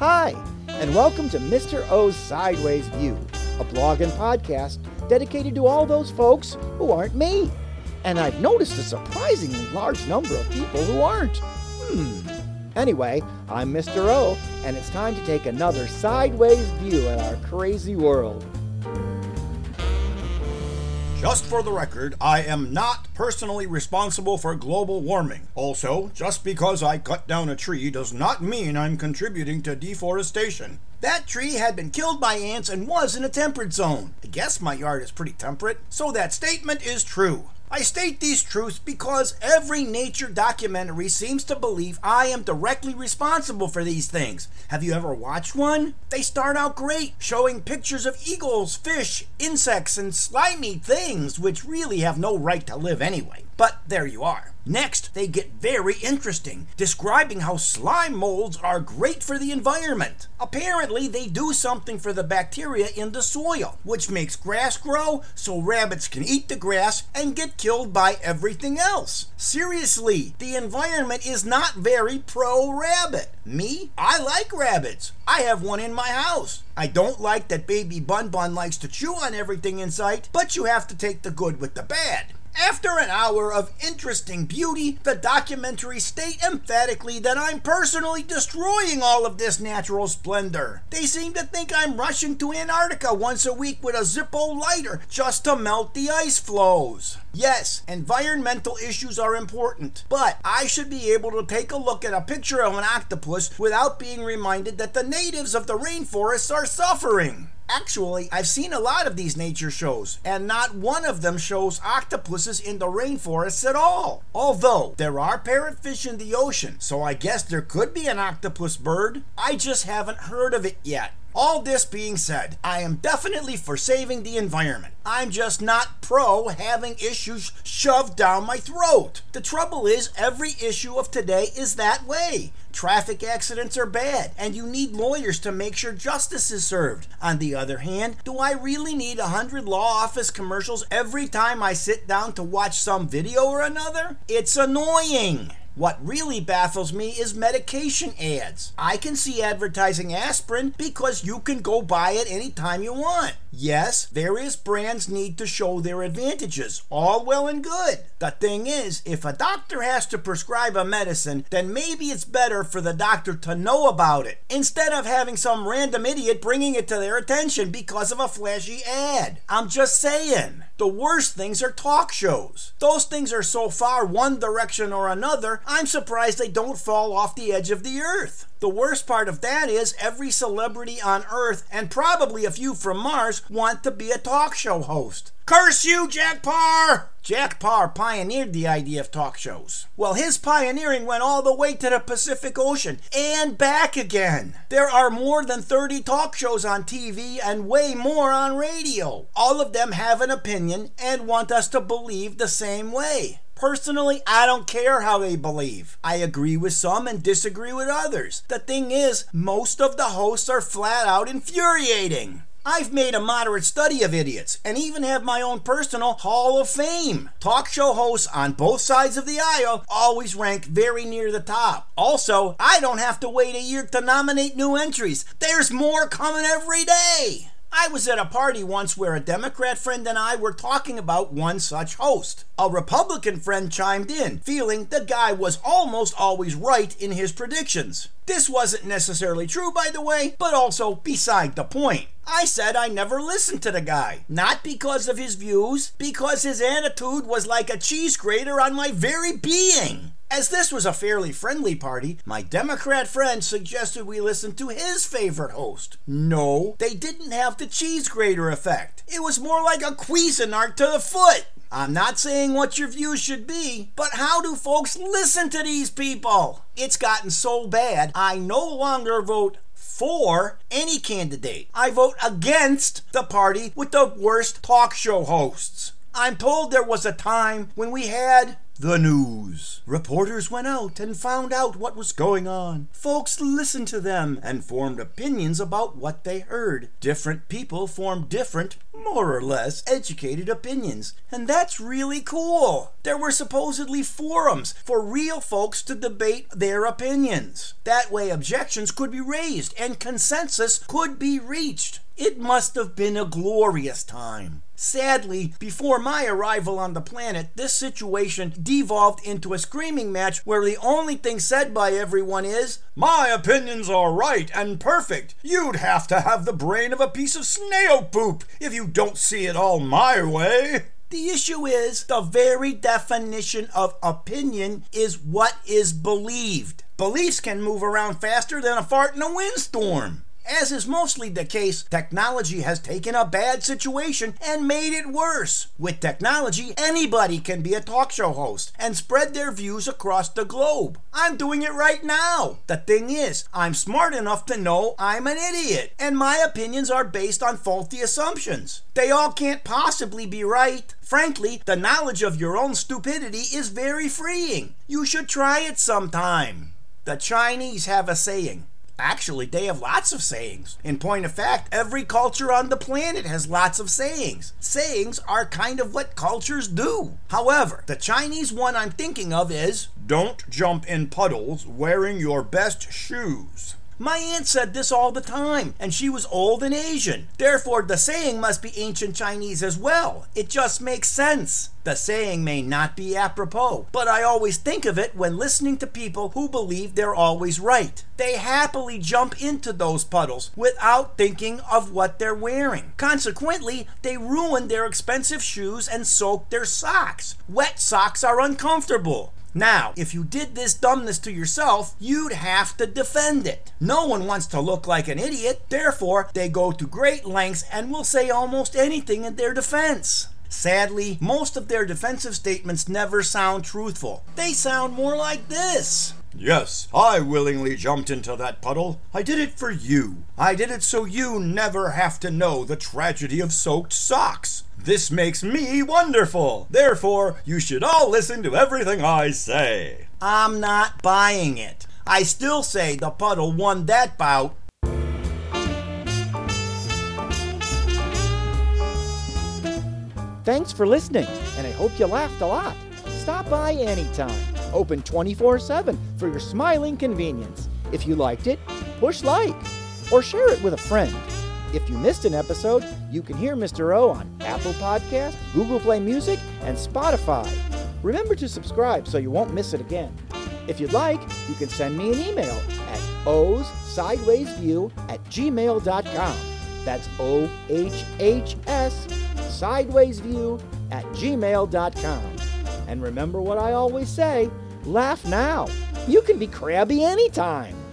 Hi, and welcome to Mr. O's Sideways View, a blog and podcast dedicated to all those folks who aren't me. And I've noticed a surprisingly large number of people who aren't. Anyway, I'm Mr. O, and it's time to take another sideways view at our crazy world. Just for the record, I am not personally responsible for global warming. Also, just because I cut down a tree does not mean I'm contributing to deforestation. That tree had been killed by ants and was in a temperate zone. I guess my yard is pretty temperate, so that statement is true. I state these truths because every nature documentary seems to believe I am directly responsible for these things. Have you ever watched one? They start out great, showing pictures of eagles, fish, insects, and slimy things which really have no right to live anyway. But there you are. Next, they get very interesting, describing how slime molds are great for the environment. Apparently, they do something for the bacteria in the soil, which makes grass grow so rabbits can eat the grass and get killed by everything else. Seriously, the environment is not very pro-rabbit. Me? I like rabbits. I have one in my house. I don't like that baby Bun Bun likes to chew on everything in sight, but you have to take the good with the bad. After an hour of interesting beauty, the documentaries state emphatically that I'm personally destroying all of this natural splendor. They seem to think I'm rushing to Antarctica once a week with a Zippo lighter just to melt the ice floes. Yes, environmental issues are important, but I should be able to take a look at a picture of an octopus without being reminded that the natives of the rainforests are suffering. Actually, I've seen a lot of these nature shows, and not one of them shows octopuses in the rainforests at all. Although, there are parrotfish in the ocean, so I guess there could be an octopus bird. I just haven't heard of it yet. All this being said, I am definitely for saving the environment. I'm just not pro having issues shoved down my throat. The trouble is, every issue of today is that way. Traffic accidents are bad, and you need lawyers to make sure justice is served. On the other hand, do I really need 100 law office commercials every time I sit down to watch some video or another? It's annoying. What really baffles me is medication ads. I can see advertising aspirin because you can go buy it anytime you want. Yes, various brands need to show their advantages, all well and good. The thing is, if a doctor has to prescribe a medicine, then maybe it's better for the doctor to know about it, instead of having some random idiot bringing it to their attention because of a flashy ad. I'm just saying. The worst things are talk shows. Those things are so far one direction or another, I'm surprised they don't fall off the edge of the earth. The worst part of that is every celebrity on Earth, and probably a few from Mars, want to be a talk show host. Curse you, Jack Paar! Jack Paar pioneered the idea of talk shows. Well, his pioneering went all the way to the Pacific Ocean and back again. There are more than 30 talk shows on TV and way more on radio. All of them have an opinion and want us to believe the same way. Personally, I don't care how they believe. I agree with some and disagree with others. The thing is, most of the hosts are flat out infuriating. I've made a moderate study of idiots and even have my own personal Hall of Fame. Talk show hosts on both sides of the aisle always rank very near the top. Also, I don't have to wait a year to nominate new entries. There's more coming every day. I was at a party once where a Democrat friend and I were talking about one such host. A Republican friend chimed in, feeling the guy was almost always right in his predictions. This wasn't necessarily true, by the way, but also beside the point. I said I never listened to the guy. Not because of his views, because his attitude was like a cheese grater on my very being. As this was a fairly friendly party, my Democrat friend suggested we listen to his favorite host. No, they didn't have the cheese grater effect. It was more like a Cuisinart to the foot. I'm not saying what your views should be, but how do folks listen to these people? It's gotten so bad, I no longer vote for any candidate. I vote against the party with the worst talk show hosts. I'm told there was a time when we had The news. Reporters went out and found out what was going on. Folks listened to them and formed opinions about what they heard. Different people formed different, more or less, educated opinions. And that's really cool. There were supposedly forums for real folks to debate their opinions. That way objections could be raised and consensus could be reached. It must have been a glorious time. Sadly, before my arrival on the planet, this situation devolved into a screaming match where the only thing said by everyone is, "My opinions are right and perfect. You'd have to have the brain of a piece of snail poop if you don't see it all my way." The issue is, the very definition of opinion is what is believed. Beliefs can move around faster than a fart in a windstorm. As is mostly the case, technology has taken a bad situation and made it worse. With technology, anybody can be a talk show host and spread their views across the globe. I'm doing it right now. The thing is, I'm smart enough to know I'm an idiot, and my opinions are based on faulty assumptions. They all can't possibly be right. Frankly, the knowledge of your own stupidity is very freeing. You should try it sometime. The Chinese have a saying. Actually, they have lots of sayings. In point of fact, every culture on the planet has lots of sayings. Sayings are kind of what cultures do. However, the Chinese one I'm thinking of is, "Don't jump in puddles wearing your best shoes." My aunt said this all the time, and she was old and Asian. Therefore, the saying must be ancient Chinese as well. It just makes sense. The saying may not be apropos, but I always think of it when listening to people who believe they're always right. They happily jump into those puddles without thinking of what they're wearing. Consequently, they ruin their expensive shoes and soak their socks. Wet socks are uncomfortable. Now, if you did this dumbness to yourself, you'd have to defend it. No one wants to look like an idiot, therefore they go to great lengths and will say almost anything in their defense. Sadly, most of their defensive statements never sound truthful. They sound more like this. "Yes, I willingly jumped into that puddle. I did it for you. I did it so you never have to know the tragedy of soaked socks. This makes me wonderful. Therefore, you should all listen to everything I say." I'm not buying it. I still say the puddle won that bout. Thanks for listening, and I hope you laughed a lot. Stop by anytime. Open 24/7 for your smiling convenience. If you liked it, push like or share it with a friend. If you missed an episode, you can hear Mr. O on Apple Podcasts, Google Play Music, and Spotify. Remember to subscribe so you won't miss it again. If you'd like, you can send me an email at ohsidewaysview@gmail.com. That's OHHS sidewaysview@gmail.com. And remember what I always say, laugh now. You can be crabby anytime.